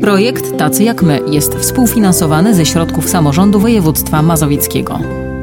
Projekt Tacy jak my jest współfinansowany ze środków samorządu województwa mazowieckiego.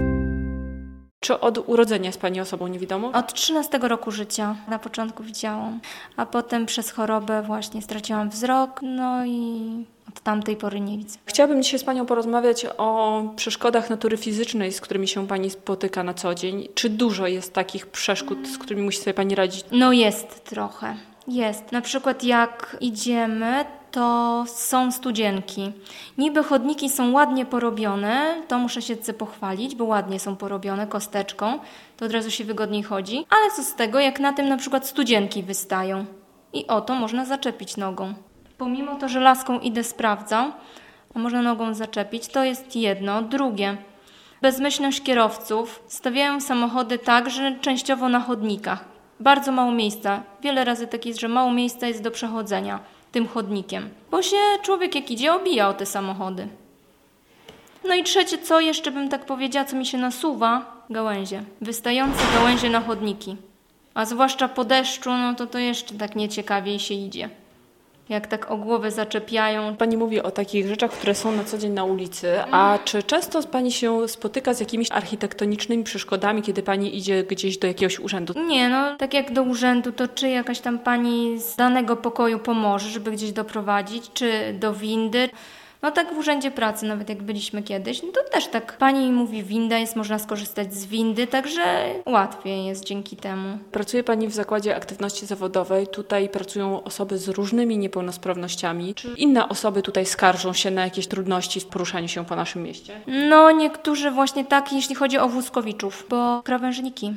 Czy od urodzenia jest Pani osobą niewidomą? Od 13 roku życia na początku widziałam, a potem przez chorobę właśnie straciłam wzrok, no i od tamtej pory nie widzę. Chciałabym dzisiaj z Panią porozmawiać o przeszkodach natury fizycznej, z którymi się Pani spotyka na co dzień. Czy dużo jest takich przeszkód, z którymi musi sobie Pani radzić? No jest trochę, jest. Na przykład jak idziemy, to są studzienki. Niby chodniki są ładnie porobione, to muszę się pochwalić, bo ładnie są porobione kosteczką, to od razu się wygodniej chodzi. Ale co z tego, jak na tym na przykład studzienki wystają i o to można zaczepić nogą. Pomimo to, że laską idę sprawdzam, a można nogą zaczepić, to jest jedno. Drugie, bezmyślność kierowców. Stawiają samochody tak, że częściowo na chodnikach. Bardzo mało miejsca. Wiele razy tak jest, że mało miejsca jest do przechodzenia tym chodnikiem. Bo się człowiek jak idzie obija o te samochody. No i trzecie, co jeszcze bym tak powiedziała, co mi się nasuwa? Gałęzie. Wystające gałęzie na chodniki. A zwłaszcza po deszczu, no to jeszcze tak nieciekawiej się idzie. Jak tak o głowę zaczepiają. Pani mówi o takich rzeczach, które są na co dzień na ulicy, a czy często Pani się spotyka z jakimiś architektonicznymi przeszkodami, kiedy Pani idzie gdzieś do jakiegoś urzędu? Nie, no tak jak do urzędu, to czy jakaś tam pani z danego pokoju pomoże, żeby gdzieś doprowadzić, czy do windy. No tak w urzędzie pracy, nawet jak byliśmy kiedyś, no to też tak pani mówi winda jest, można skorzystać z windy, także łatwiej jest dzięki temu. Pracuje Pani w zakładzie aktywności zawodowej, tutaj pracują osoby z różnymi niepełnosprawnościami. Czy inne osoby tutaj skarżą się na jakieś trudności w poruszaniu się po naszym mieście? No niektórzy właśnie tak, jeśli chodzi o wózkowiczów, bo krawężniki.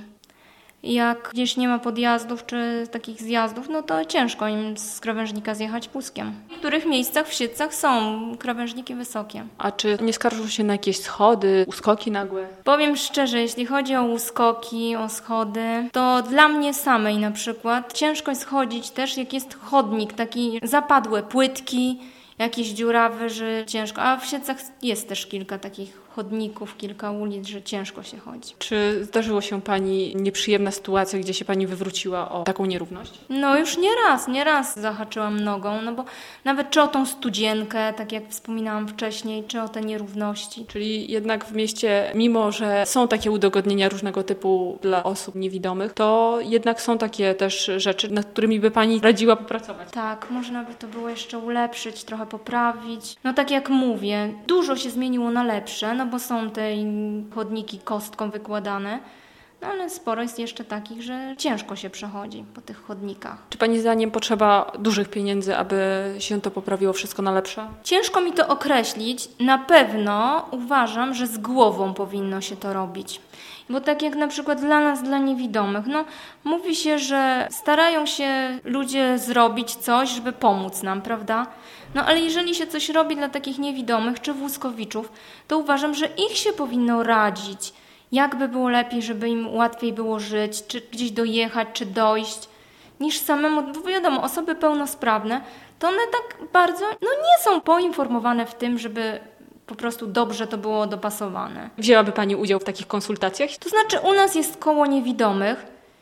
Jak gdzieś nie ma podjazdów czy takich zjazdów, no to ciężko im z krawężnika zjechać wózkiem. W niektórych miejscach w Siedlcach są krawężniki wysokie. A czy nie skarżą się na jakieś schody, uskoki nagłe? Powiem szczerze, jeśli chodzi o uskoki, o schody, to dla mnie samej na przykład ciężko jest chodzić też, jak jest chodnik, taki zapadłe płytki, jakiś dziurawy, że ciężko. A w Siedlcach jest też kilka takich chodników, kilka ulic, że ciężko się chodzi. Czy zdarzyło się Pani nieprzyjemna sytuacja, gdzie się Pani wywróciła o taką nierówność? No już nie raz zahaczyłam nogą, no bo nawet czy o tą studzienkę, tak jak wspominałam wcześniej, czy o te nierówności. Czyli jednak w mieście, mimo że są takie udogodnienia różnego typu dla osób niewidomych, to jednak są takie też rzeczy, nad którymi by Pani radziła popracować. Tak, można by to było jeszcze ulepszyć, trochę poprawić. No tak jak mówię, dużo się zmieniło na lepsze, no bo są te chodniki kostką wykładane, no ale sporo jest jeszcze takich, że ciężko się przechodzi po tych chodnikach. Czy Pani zdaniem potrzeba dużych pieniędzy, aby się to poprawiło wszystko na lepsze? Ciężko mi to określić. Na pewno uważam, że z głową powinno się to robić. Bo tak jak na przykład dla nas, dla niewidomych, no mówi się, że starają się ludzie zrobić coś, żeby pomóc nam, prawda? No ale jeżeli się coś robi dla takich niewidomych czy wózkowiczów, to uważam, że ich się powinno radzić. Jak by było lepiej, żeby im łatwiej było żyć, czy gdzieś dojechać, czy dojść, niż samemu, bo wiadomo, osoby pełnosprawne, to one tak bardzo, nie są poinformowane w tym, żeby po prostu dobrze to było dopasowane. Wzięłaby Pani udział w takich konsultacjach? To znaczy u nas jest koło niewidomych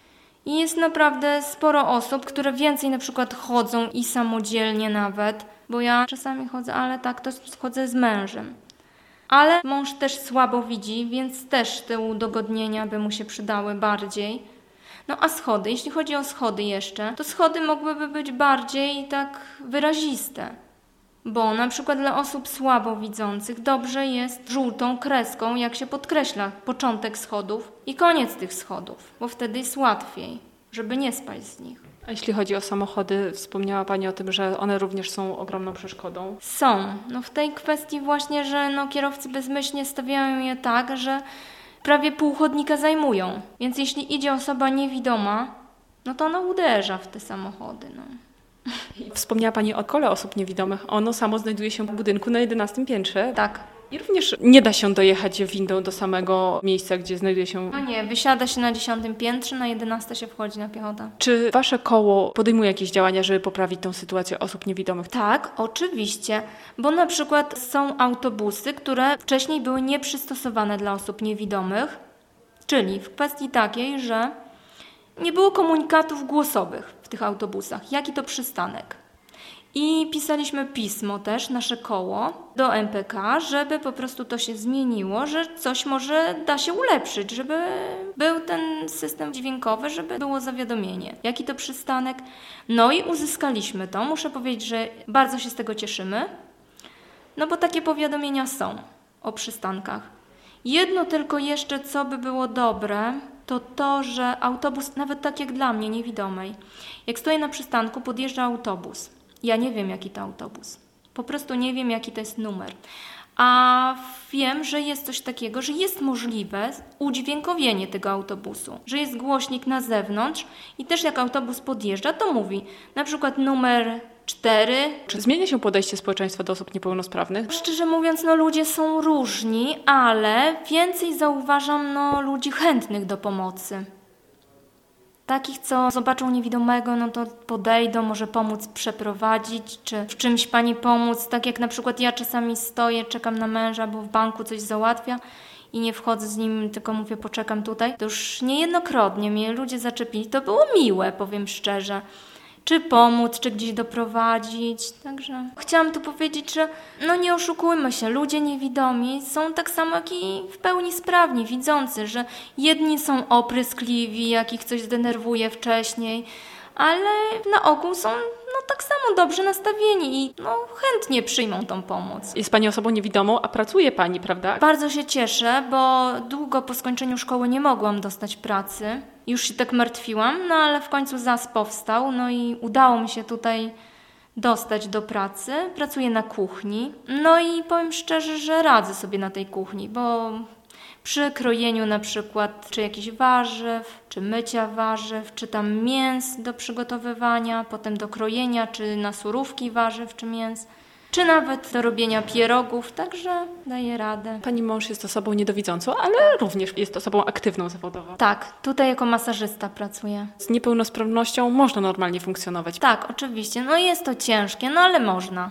i jest naprawdę sporo osób, które więcej na przykład chodzą i samodzielnie nawet, bo ja czasami chodzę, ale tak to chodzę z mężem. Ale mąż też słabo widzi, więc też te udogodnienia by mu się przydały bardziej. No a schody, jeśli chodzi o schody jeszcze, to schody mogłyby być bardziej tak wyraziste. Bo na przykład dla osób słabowidzących dobrze jest żółtą kreską, jak się podkreśla początek schodów i koniec tych schodów, bo wtedy jest łatwiej, żeby nie spaść z nich. A jeśli chodzi o samochody, wspomniała Pani o tym, że one również są ogromną przeszkodą. Są. No w tej kwestii właśnie, że kierowcy bezmyślnie stawiają je tak, że prawie pół chodnika zajmują. Więc jeśli idzie osoba niewidoma, no to ona uderza w te samochody. Wspomniała Pani o kole osób niewidomych. Ono samo znajduje się w budynku na 11 piętrze. Tak. I również nie da się dojechać windą do samego miejsca, gdzie znajduje się... No nie, wysiada się na 10 piętrze, na 11 się wchodzi na piechotę. Czy Wasze koło podejmuje jakieś działania, żeby poprawić tą sytuację osób niewidomych? Tak, oczywiście, bo na przykład są autobusy, które wcześniej były nieprzystosowane dla osób niewidomych, czyli w kwestii takiej, że nie było komunikatów głosowych w tych autobusach, jaki to przystanek. I pisaliśmy pismo też, nasze koło, do MPK, żeby po prostu to się zmieniło, że coś może da się ulepszyć, żeby był ten system dźwiękowy, żeby było zawiadomienie. Jaki to przystanek? No i uzyskaliśmy to. Muszę powiedzieć, że bardzo się z tego cieszymy, no bo takie powiadomienia są o przystankach. Jedno tylko jeszcze, co by było dobre, to, że autobus, nawet tak jak dla mnie, niewidomej, jak stoję na przystanku, podjeżdża autobus. Ja nie wiem, jaki to autobus. Po prostu nie wiem, jaki to jest numer. A wiem, że jest coś takiego, że jest możliwe udźwiękowienie tego autobusu, że jest głośnik na zewnątrz i też jak autobus podjeżdża, to mówi na przykład numer 4. Czy zmienia się podejście społeczeństwa do osób niepełnosprawnych? Szczerze mówiąc, ludzie są różni, ale więcej zauważam ludzi chętnych do pomocy. Takich, co zobaczą niewidomego, to podejdą, może pomóc przeprowadzić, czy w czymś pani pomóc. Tak jak na przykład ja czasami stoję, czekam na męża, bo w banku coś załatwia i nie wchodzę z nim, tylko mówię, poczekam tutaj. To już niejednokrotnie mnie ludzie zaczepili. To było miłe, powiem szczerze. Czy pomóc, czy gdzieś doprowadzić. Także chciałam tu powiedzieć, że nie oszukujmy się, ludzie niewidomi są tak samo jak i w pełni sprawni, widzący, że jedni są opryskliwi, jak ich coś zdenerwuje wcześniej, ale na ogół są tak samo dobrze nastawieni i chętnie przyjmą tą pomoc. Jest pani osobą niewidomą, a pracuje pani, prawda? Bardzo się cieszę, bo długo po skończeniu szkoły nie mogłam dostać pracy. Już się tak martwiłam, ale w końcu ZAS powstał, i udało mi się tutaj dostać do pracy. Pracuję na kuchni, i powiem szczerze, że radzę sobie na tej kuchni, bo przy krojeniu na przykład czy jakichś warzyw, czy mycia warzyw, czy tam mięs do przygotowywania, potem do krojenia, czy na surówki warzyw, czy mięs, czy nawet do robienia pierogów, także daję radę. Pani mąż jest osobą niedowidzącą, ale również jest osobą aktywną zawodowo. Tak, tutaj jako masażysta pracuję. Z niepełnosprawnością można normalnie funkcjonować. Tak, oczywiście. Jest to ciężkie, ale można.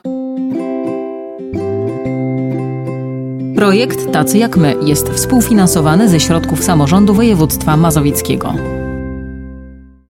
Projekt Tacy jak my jest współfinansowany ze środków samorządu województwa mazowieckiego.